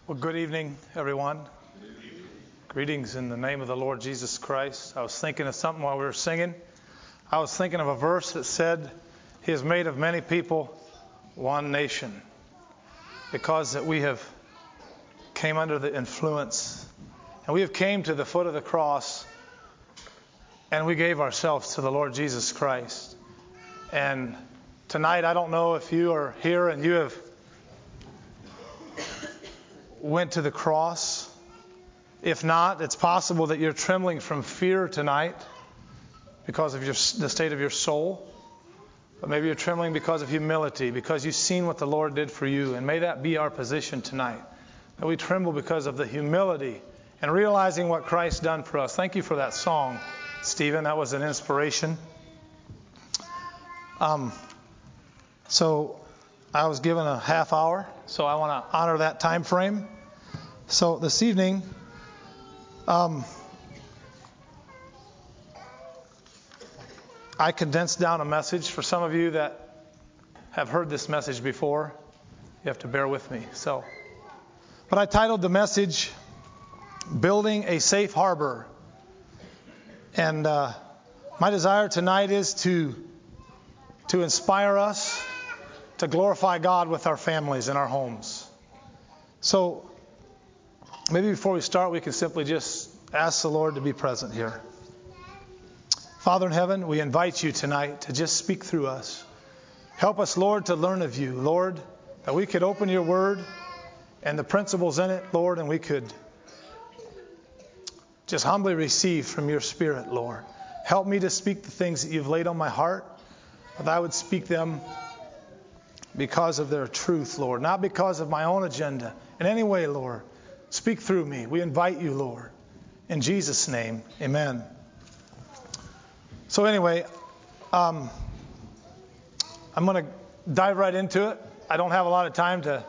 Well, good evening, everyone. Greetings in the name of the Lord Jesus Christ. I was thinking of something while we were singing. I was thinking of a verse that said, He has made of many people one nation. Because that we have came under the influence, and we have came to the foot of the cross, and we gave ourselves to the Lord Jesus Christ. And tonight, I don't know if you are here and you have went to the cross. If not, it's possible that you're trembling from fear tonight because of the state of your soul. But maybe you're trembling because of humility, because you've seen what the Lord did for you. And may that be our position tonight, that we tremble because of the humility and realizing what Christ done for us. Thank you for that song, Stephen. That was an inspiration. So I was given a half hour, so I want to honor that time frame. So this evening, I condensed down a message for some of you that have heard this message before. You have to bear with me. But I titled the message, Building a Safe Harbor. And my desire tonight is to inspire us to glorify God with our families and our homes. So maybe before we start, we can simply just ask the Lord to be present here. Father in heaven, we invite you tonight to just speak through us. Help us, Lord, to learn of you, Lord, that we could open your word and the principles in it, Lord, and we could just humbly receive from your Spirit, Lord. Help me to speak the things that you've laid on my heart, that I would speak them because of their truth, Lord, not because of my own agenda. In any way, Lord, speak through me. We invite you, Lord. In Jesus' name, amen. So anyway, I'm going to dive right into it. I don't have a lot of time to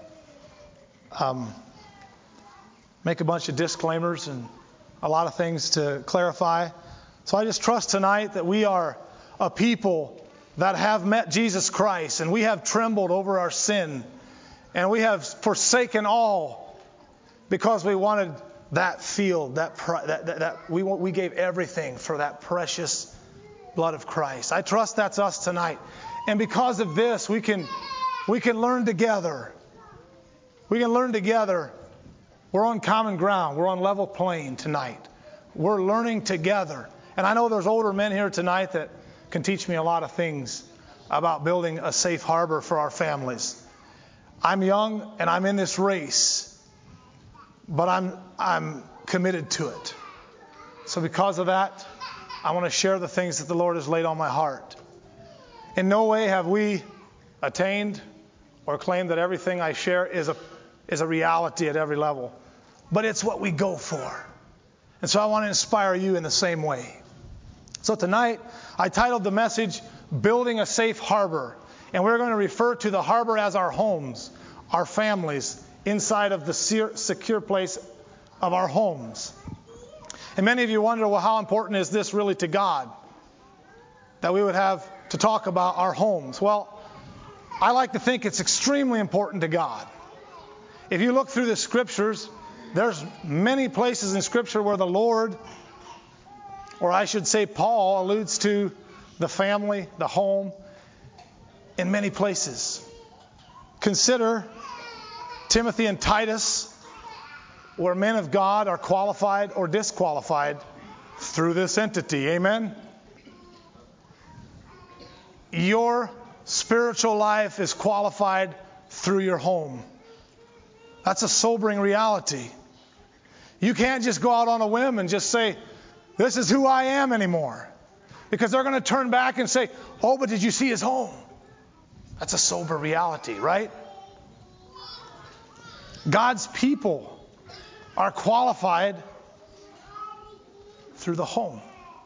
make a bunch of disclaimers and a lot of things to clarify. So I just trust tonight that we are a people that have met Jesus Christ, and we have trembled over our sin, and we have forsaken all because we wanted that field, we gave everything for that precious blood of Christ. I trust that's us tonight, and because of this, we can learn together. We can learn together. We're on common ground. We're on level plane tonight. We're learning together, and I know there's older men here tonight that can teach me a lot of things about building a safe harbor for our families. I'm young and I'm in this race, but I'm committed to it. So because of that, I want to share the things that the Lord has laid on my heart. In no way have we attained or claimed that everything I share is a reality at every level, but it's what we go for. And so I want to inspire you in the same way. So tonight, I titled the message, Building a Safe Harbor. And we're going to refer to the harbor as our homes, our families, inside of the secure place of our homes. And many of you wonder, well, how important is this really to God? That we would have to talk about our homes. Well, I like to think it's extremely important to God. If you look through the scriptures, there's many places in scripture where the Lord, or I should say Paul, alludes to the family, the home, in many places. Consider Timothy and Titus, where men of God are qualified or disqualified through this entity. Amen? Your spiritual life is qualified through your home. That's a sobering reality. You can't just go out on a whim and just say, this is who I am anymore. Because they're going to turn back and say, oh, but did you see his home? That's a sober reality, right? God's people are qualified through the home.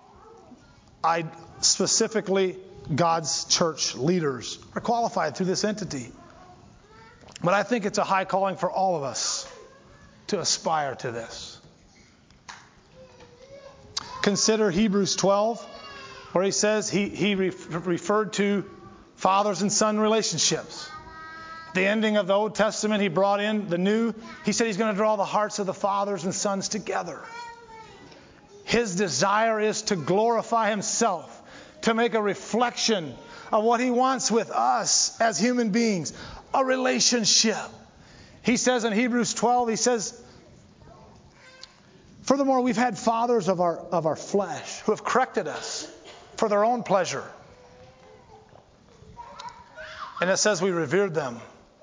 Specifically, God's church leaders are qualified through this entity. But I think it's a high calling for all of us to aspire to this. Consider Hebrews 12, where he says he referred to fathers and son relationships. The ending of the Old Testament, he brought in the new. He said he's going to draw the hearts of the fathers and sons together. His desire is to glorify himself, to make a reflection of what he wants with us as human beings, a relationship. He says in Hebrews 12, he says, furthermore, we've had fathers of our flesh who have corrected us for their own pleasure. And it says we revered them.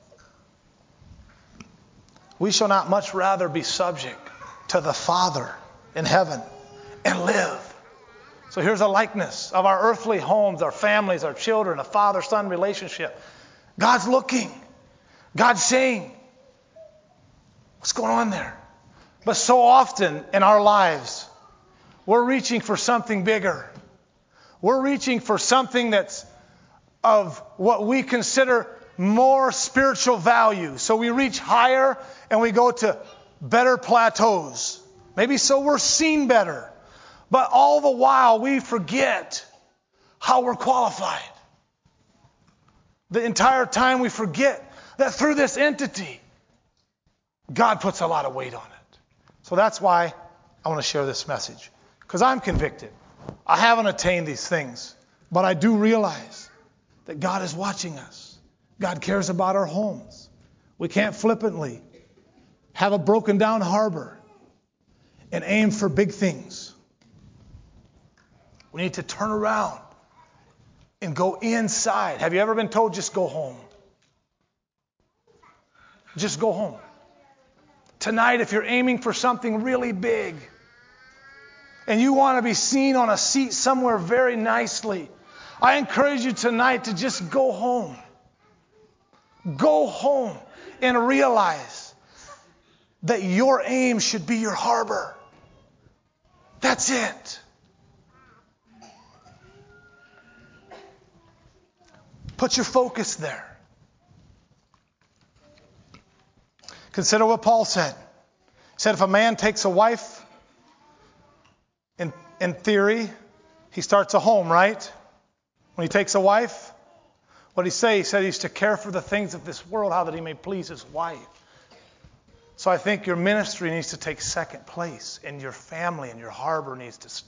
We shall not much rather be subject to the Father in heaven and live. So here's a likeness of our earthly homes, our families, our children, a father-son relationship. God's looking. God's saying, what's going on there? But so often in our lives, we're reaching for something bigger. We're reaching for something that's of what we consider more spiritual value. So we reach higher and we go to better plateaus. Maybe so we're seen better. But all the while we forget how we're qualified. The entire time we forget that through this entity, God puts a lot of weight on it. So that's why I want to share this message. Because I'm convicted. I haven't attained these things. But I do realize that God is watching us. God cares about our homes. We can't flippantly have a broken down harbor and aim for big things. We need to turn around and go inside. Have you ever been told just go home? Just go home. Tonight, if you're aiming for something really big and you want to be seen on a seat somewhere very nicely, I encourage you tonight to just go home. Go home and realize that your aim should be your harbor. That's it. Put your focus there. Consider what Paul said. He said if a man takes a wife, in theory, he starts a home, right? When he takes a wife, what did he say? He said he's to care for the things of this world, how that he may please his wife. So I think your ministry needs to take second place, and your family and your harbor needs to.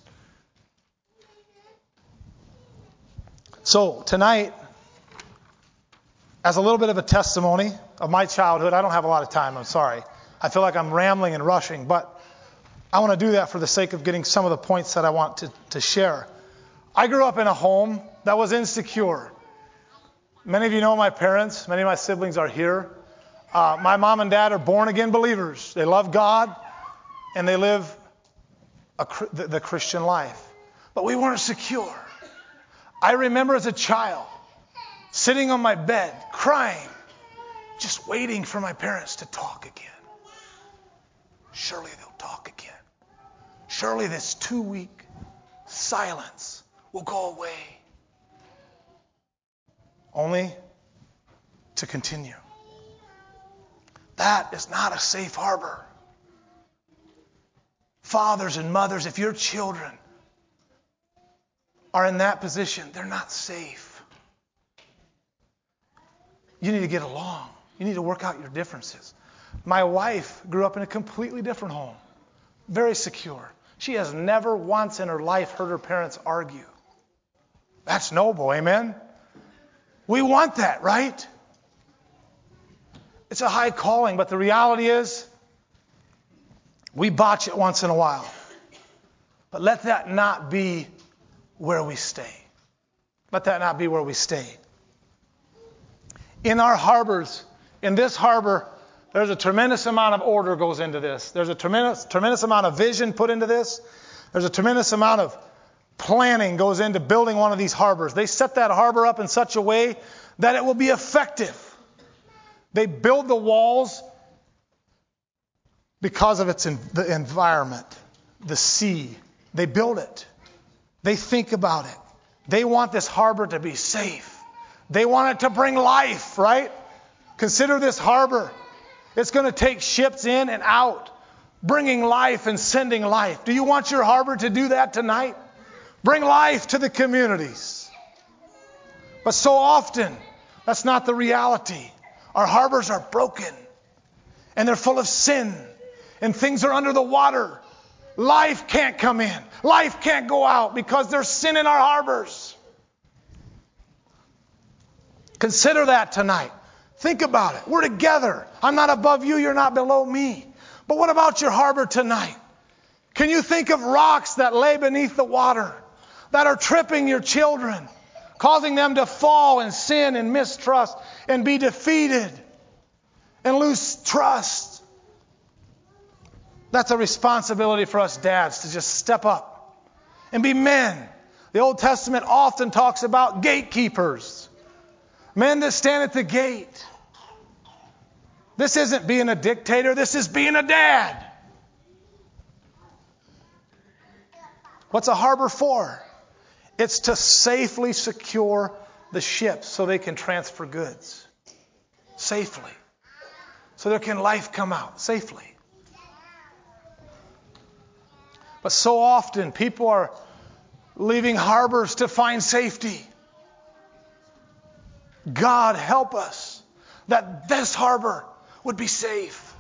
So tonight, as a little bit of a testimony of my childhood, I don't have a lot of time, I'm sorry. I feel like I'm rambling and rushing, but I want to do that for the sake of getting some of the points that I want to share. I grew up in a home that was insecure. Many of you know my parents. Many of my siblings are here. My mom and dad are born-again believers. They love God, and they live the Christian life. But we weren't secure. I remember as a child sitting on my bed, crying, just waiting for my parents to talk again. Surely they'll talk again. Surely this 2-week silence will go away. Only to continue. That is not a safe harbor. Fathers and mothers, if your children are in that position, they're not safe. You need to get along. You need to work out your differences. My wife grew up in a completely different home. Very secure. She has never once in her life heard her parents argue. That's noble, amen? We want that, right? It's a high calling, but the reality is we botch it once in a while. But let that not be where we stay. Let that not be where we stay. In our harbors, in this harbor, there's a tremendous amount of order goes into this. There's a tremendous amount of vision put into this. There's a tremendous amount of planning goes into building one of these harbors. They set that harbor up in such a way that it will be effective. They build the walls because of the environment, the sea. They build it. They think about it. They want this harbor to be safe. They want it to bring life, right? Consider this harbor. It's going to take ships in and out, bringing life and sending life. Do you want your harbor to do that tonight? Bring life to the communities. But so often, that's not the reality. Our harbors are broken, and they're full of sin, and things are under the water. Life can't come in. Life can't go out because there's sin in our harbors. Consider that tonight. Think about it. We're together. I'm not above you. You're not below me. But what about your harbor tonight? Can you think of rocks that lay beneath the water that are tripping your children, causing them to fall and sin and mistrust and be defeated and lose trust? That's a responsibility for us dads to just step up and be men. The Old Testament often talks about gatekeepers, men that stand at the gate. This isn't being a dictator. This is being a dad. What's a harbor for? It's to safely secure the ships so they can transfer goods safely. So there can life come out safely. But so often people are leaving harbors to find safety. God help us that this harbor would be safe.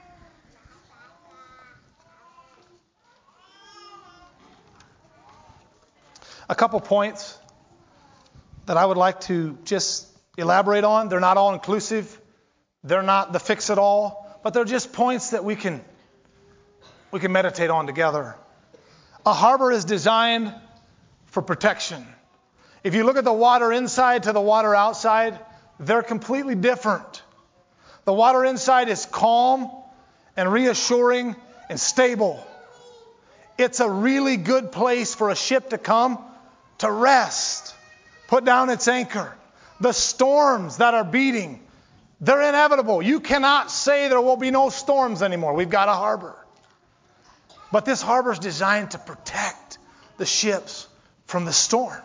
A couple points that I would like to just elaborate on. They're not all inclusive. They're not the fix-it-all, but they're just points that we can meditate on together. A harbor is designed for protection. If you look at the water inside to the water outside, they're completely different. The water inside is calm and reassuring and stable. It's a really good place for a ship to come to rest, put down its anchor. The storms that are beating, they're inevitable. You cannot say there will be no storms anymore. We've got a harbor. But this harbor is designed to protect the ships from the storm.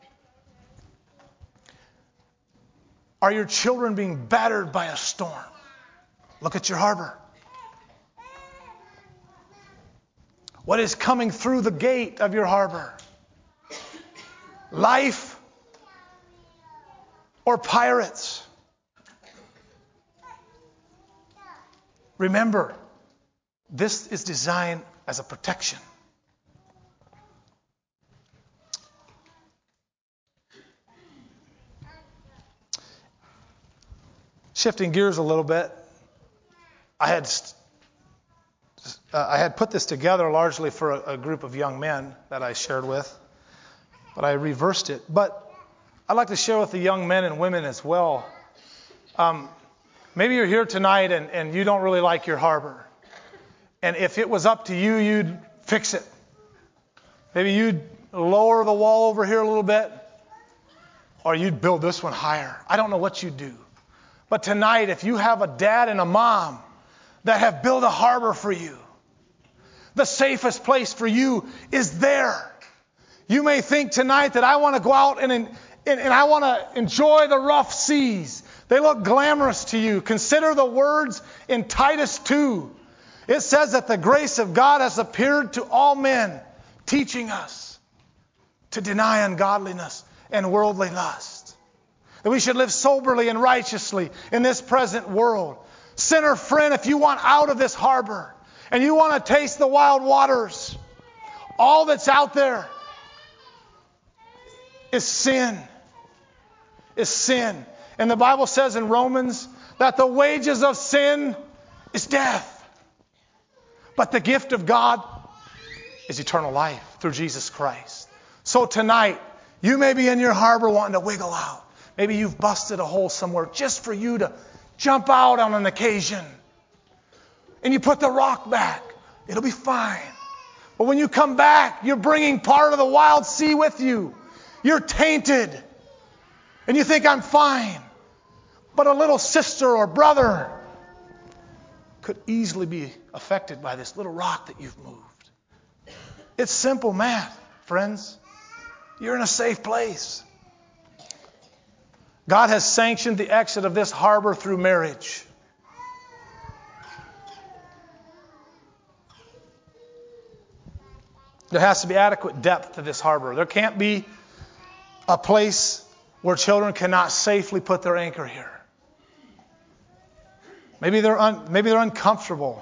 Are your children being battered by a storm? Look at your harbor. What is coming through the gate of your harbor? Life or pirates? Remember, this is designed as a protection. Shifting gears a little bit, I had put this together largely for a group of young men that I shared with, but I reversed it. But I'd like to share with the young men and women as well. Maybe you're here tonight and you don't really like your harbor. And if it was up to you, you'd fix it. Maybe you'd lower the wall over here a little bit, or you'd build this one higher. I don't know what you'd do. But tonight, if you have a dad and a mom that have built a harbor for you, the safest place for you is there. You may think tonight that I want to go out and I want to enjoy the rough seas. They look glamorous to you. Consider the words in Titus 2. It says that the grace of God has appeared to all men, teaching us to deny ungodliness and worldly lust. That we should live soberly and righteously in this present world. Sinner friend, if you want out of this harbor and you want to taste the wild waters, all that's out there is sin. Is sin. And the Bible says in Romans that the wages of sin is death. But the gift of God is eternal life through Jesus Christ. So tonight, you may be in your harbor wanting to wiggle out. Maybe you've busted a hole somewhere just for you to jump out on an occasion. And you put the rock back. It'll be fine. But when you come back, you're bringing part of the wild sea with you. You're tainted. And you think, I'm fine. But a little sister or brother could easily be affected by this little rock that you've moved. It's simple math, friends. You're in a safe place. God has sanctioned the exit of this harbor through marriage. There has to be adequate depth to this harbor. There can't be a place where children cannot safely put their anchor here. Maybe they're uncomfortable.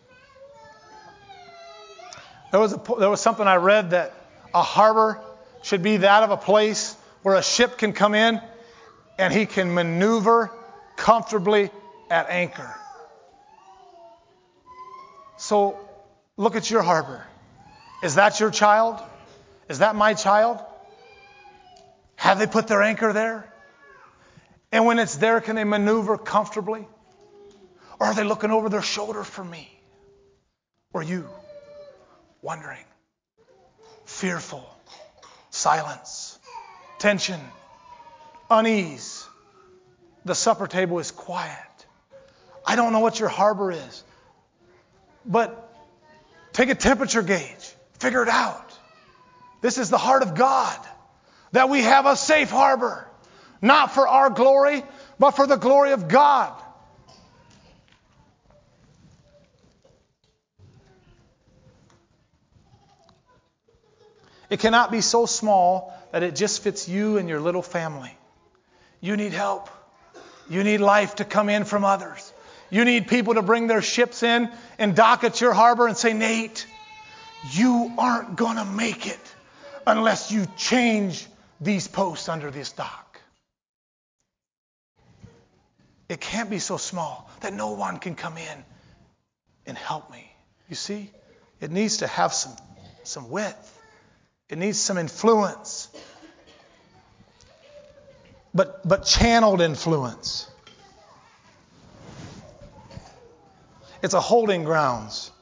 There was something I read that a harbor should be that of a place where a ship can come in and he can maneuver comfortably at anchor. So look at your harbor. Is that your child? Is that my child? Have they put their anchor there? And when it's there, can they maneuver comfortably? Or are they looking over their shoulder for me? Or you? Wondering. Fearful. Silence. Tension. Unease. The supper table is quiet. I don't know what your harbor is. But take a temperature gauge. Figure it out. This is the heart of God. That we have a safe harbor. Not for our glory, but for the glory of God. It cannot be so small that it just fits you and your little family. You need help. You need life to come in from others. You need people to bring their ships in and dock at your harbor and say, Nate, you aren't going to make it unless you change these posts under this dock. It can't be so small that no one can come in and help me. You see, it needs to have some width. It needs some influence. But channeled influence. It's a holding grounds.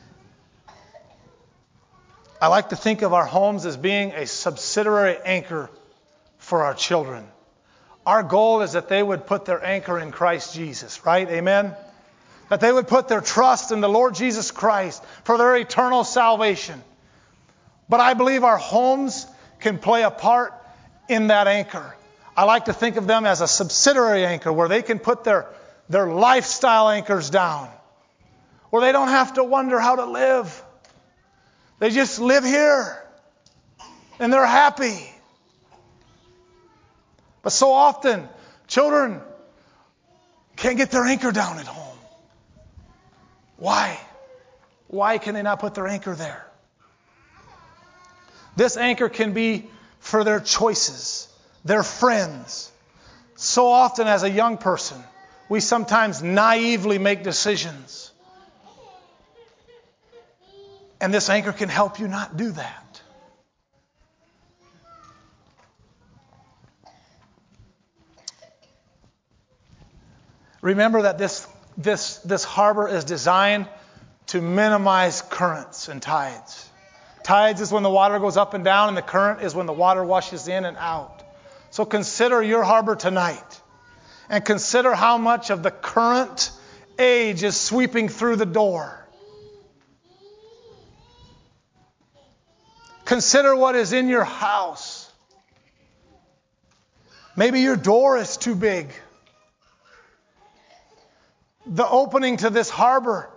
I like to think of our homes as being a subsidiary anchor for our children. Our goal is that they would put their anchor in Christ Jesus, right? Amen? That they would put their trust in the Lord Jesus Christ for their eternal salvation. But I believe our homes can play a part in that anchor. I like to think of them as a subsidiary anchor where they can put their lifestyle anchors down. Where they don't have to wonder how to live. They just live here. And they're happy. But so often, children can't get their anchor down at home. Why? Why can they not put their anchor there? This anchor can be for their choices, their friends. So often as a young person, we sometimes naively make decisions. And this anchor can help you not do that. Remember that this harbor is designed to minimize currents and tides. Tides is when the water goes up and down, and the current is when the water washes in and out. So consider your harbor tonight. And consider how much of the current age is sweeping through the door. Consider what is in your house. Maybe your door is too big. The opening to this harbor,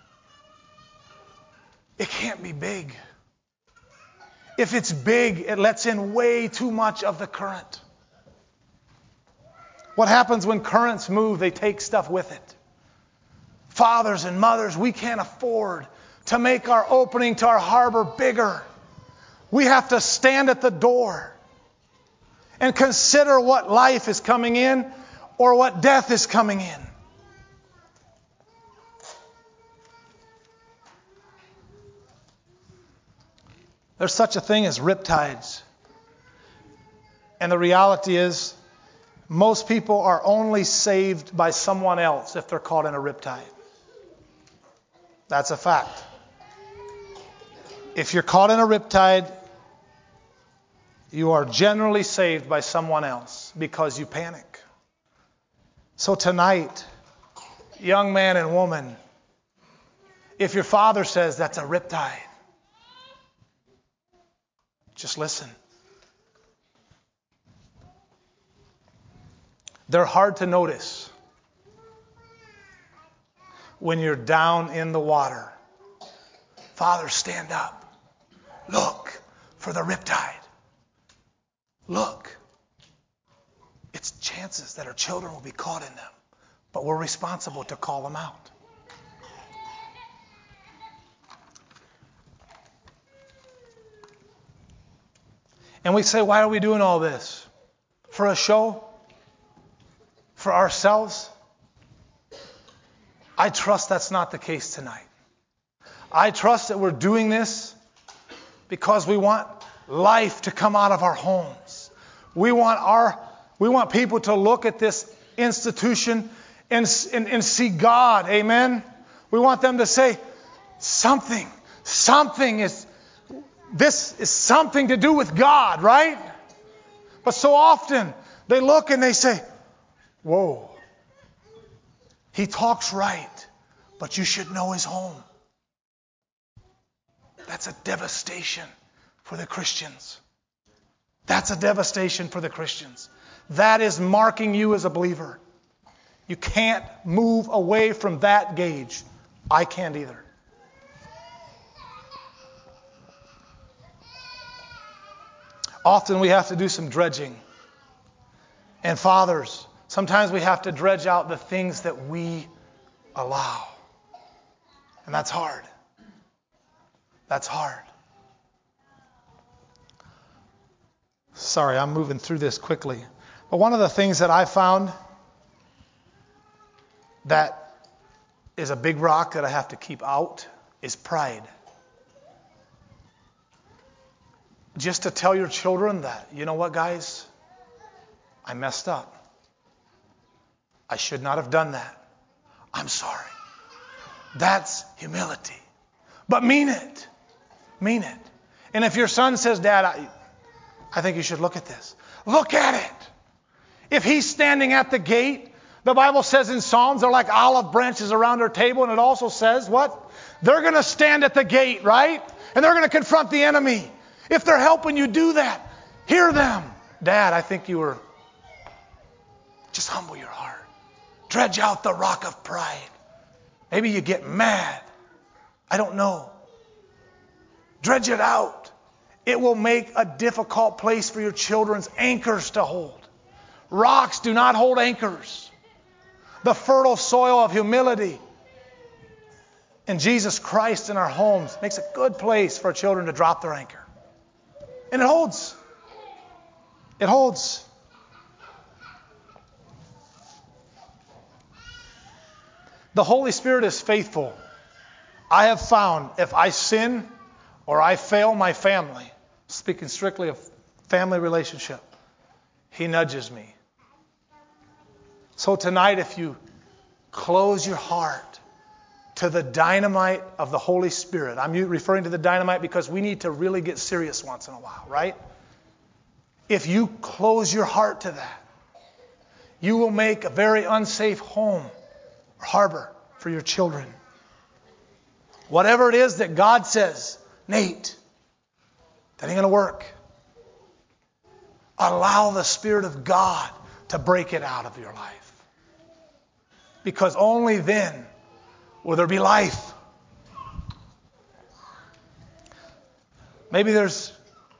it can't be big. If it's big, it lets in way too much of the current. What happens when currents move? They take stuff with it. Fathers and mothers, we can't afford to make our opening to our harbor bigger. We have to stand at the door and consider what life is coming in or what death is coming in. There's such a thing as riptides. And the reality is, most people are only saved by someone else if they're caught in a riptide. That's a fact. If you're caught in a riptide, you are generally saved by someone else because you panic. So tonight, young man and woman, if your father says that's a riptide, just listen. They're hard to notice when you're down in the water. Father, stand up. Look for the riptide. Look. It's chances that our children will be caught in them. but we're responsible to call them out. And we say, why are we doing all this? For a show? For ourselves? I trust that's not the case tonight. I trust that we're doing this because we want life to come out of our homes. We want people to look at this institution and see God. Amen? We want them to say, this is something to do with God, right? But so often they look and they say, whoa, he talks right, but you should know his home. That's a devastation for the Christians. That's a devastation for the Christians. That is marking you as a believer. You can't move away from that gauge. I can't either. Often we have to do some dredging. And fathers, sometimes we have to dredge out the things that we allow. And that's hard. That's hard. Sorry, I'm moving through this quickly. But one of the things that I found that is a big rock that I have to keep out is pride. Just to tell your children that, you know what, guys? I messed up. I should not have done that. I'm sorry. That's humility. But mean it. Mean it. And if your son says, Dad, I think you should look at this. Look at it. If he's standing at the gate, the Bible says in Psalms, they're like olive branches around their table. And it also says, what? They're going to stand at the gate, right? And they're going to confront the enemy. If they're helping you do that, hear them. Dad, I think you were... Just humble your heart. Dredge out the rock of pride. Maybe you get mad. I don't know. Dredge it out. It will make a difficult place for your children's anchors to hold. Rocks do not hold anchors. The fertile soil of humility in Jesus Christ in our homes makes a good place for children to drop their anchor. And it holds. It holds. The Holy Spirit is faithful. I have found if I sin or I fail my family, speaking strictly of family relationship, He nudges me. So tonight, if you close your heart to the dynamite of the Holy Spirit, I'm referring to the dynamite because we need to really get serious once in a while, right? If you close your heart to that, you will make a very unsafe home or harbor for your children. Whatever it is that God says, Nate, that ain't going to work. Allow the Spirit of God to break it out of your life. Because only then will there be life. Maybe there's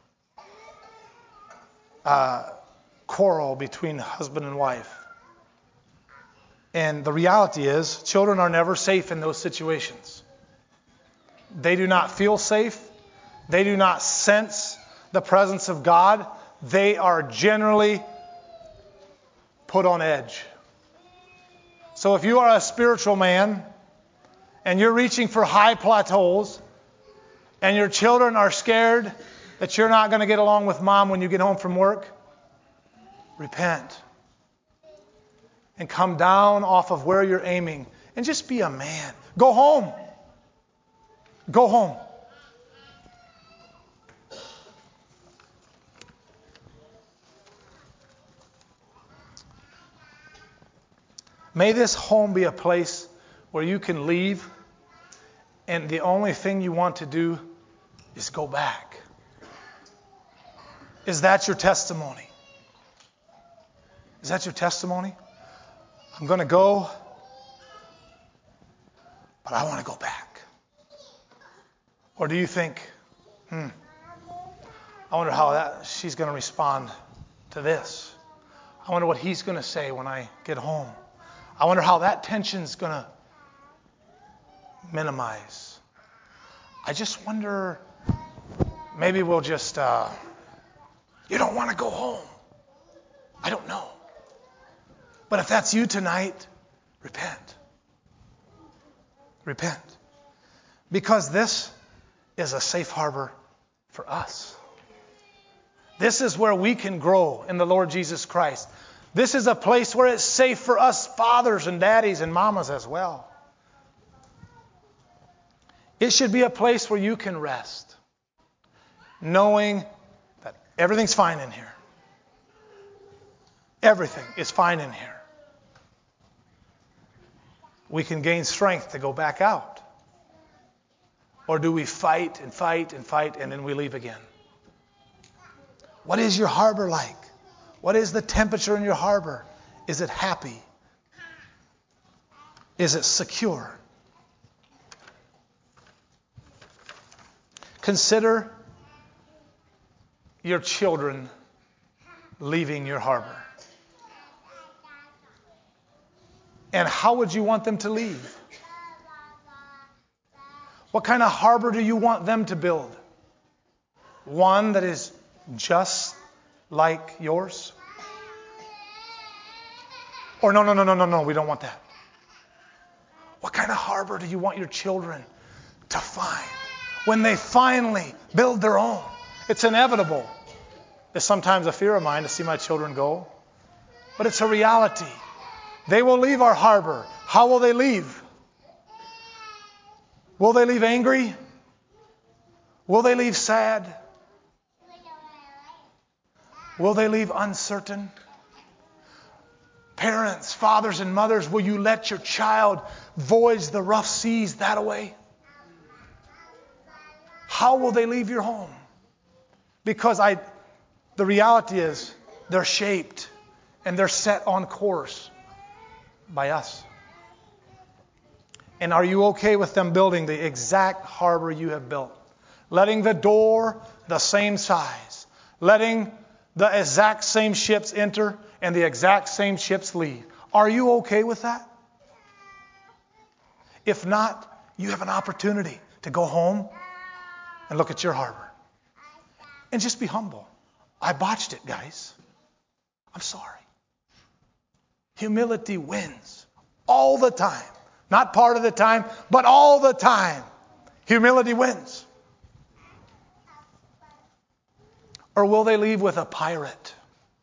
a quarrel between husband and wife. And the reality is, children are never safe in those situations. They do not feel safe. They do not sense the presence of God. They are generally put on edge. So if you are a spiritual man and you're reaching for high plateaus and your children are scared that you're not going to get along with mom when you get home from work, repent. And come down off of where you're aiming and just be a man. Go home. Go home. May this home be a place where you can leave and the only thing you want to do is go back. Is that your testimony? Is that your testimony? I'm going to go, but I want to go back. Or do you think, I wonder how she's going to respond to this. I wonder what he's going to say when I get home. I wonder how that tension's going to minimize. I just wonder, maybe we'll just, you don't want to go home. I don't know. But if that's you tonight, repent. Repent. Because this is a safe harbor for us. This is where we can grow in the Lord Jesus Christ. This is a place where it's safe for us fathers and daddies and mamas as well. It should be a place where you can rest, knowing that everything's fine in here. Everything is fine in here. We can gain strength to go back out. Or do we fight and fight and fight and then we leave again? What is your harbor like? What is the temperature in your harbor? Is it happy? Is it secure? Consider your children leaving your harbor. And how would you want them to leave? What kind of harbor do you want them to build? One that is just like yours? Or no, we don't want that. What kind of harbor do you want your children to find when they finally build their own? It's inevitable. It's sometimes a fear of mine to see my children go, but it's a reality. They will leave our harbor. How will they leave? Will they leave angry? Will they leave sad? Will they leave uncertain? Parents, fathers, and mothers, will you let your child voyage the rough seas that way? How will they leave your home? Because the reality is they're shaped and they're set on course by us. And are you okay with them building the exact harbor you have built? Letting the door the same size. Letting the exact same ships enter and the exact same ships leave. Are you okay with that? If not, you have an opportunity to go home and look at your harbor. And just be humble. I botched it, guys. I'm sorry. Humility wins all the time. Not part of the time, but all the time. Humility wins. Or will they leave with a pirate?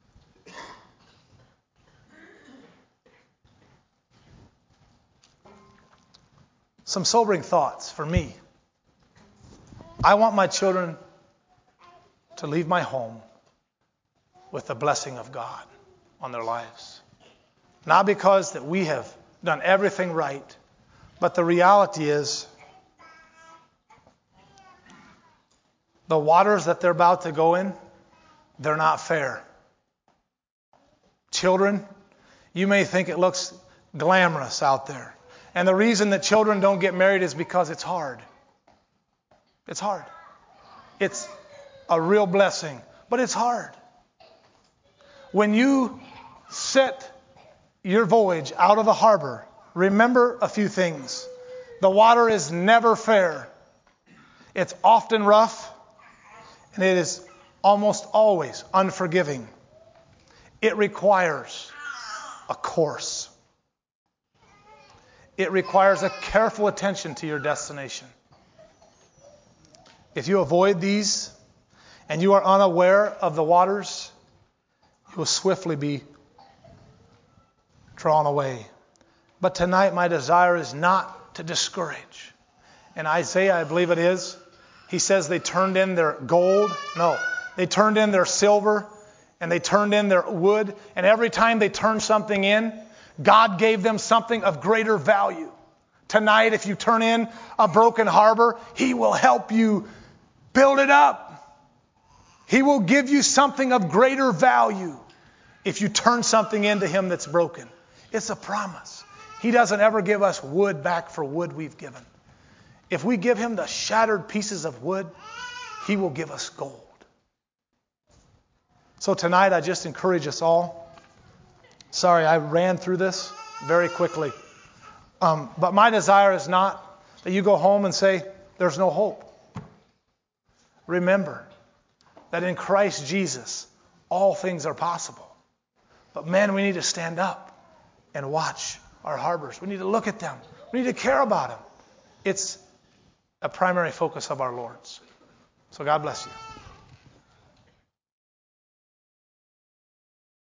Some sobering thoughts for me. I want my children to leave my home with the blessing of God on their lives. Not because that we have done everything right, but the reality is the waters that they're about to go in, they're not fair. Children, you may think it looks glamorous out there. And the reason that children don't get married is because it's hard. It's hard. It's a real blessing, but it's hard. When you set your voyage out of the harbor, remember a few things. The water is never fair. It's often rough, and it is almost always unforgiving. It requires a course. It requires a careful attention to your destination. If you avoid these and you are unaware of the waters, you will swiftly be drawn away. But tonight my desire is not to discourage. In Isaiah, I believe it is, he says they turned in their gold. No, they turned in their silver and they turned in their wood. And every time they turned something in, God gave them something of greater value. Tonight, if you turn in a broken harbor, He will help you build it up. He will give you something of greater value if you turn something into Him that's broken. It's a promise. He doesn't ever give us wood back for wood we've given. If we give Him the shattered pieces of wood, He will give us gold. So tonight, I just encourage us all. Sorry, I ran through this. very quickly. But my desire is not that you go home and say, there's no hope. Remember that in Christ Jesus, all things are possible. But men, we need to stand up and watch our harbors. We need to look at them. We need to care about them. It's a primary focus of our Lord's. So God bless you.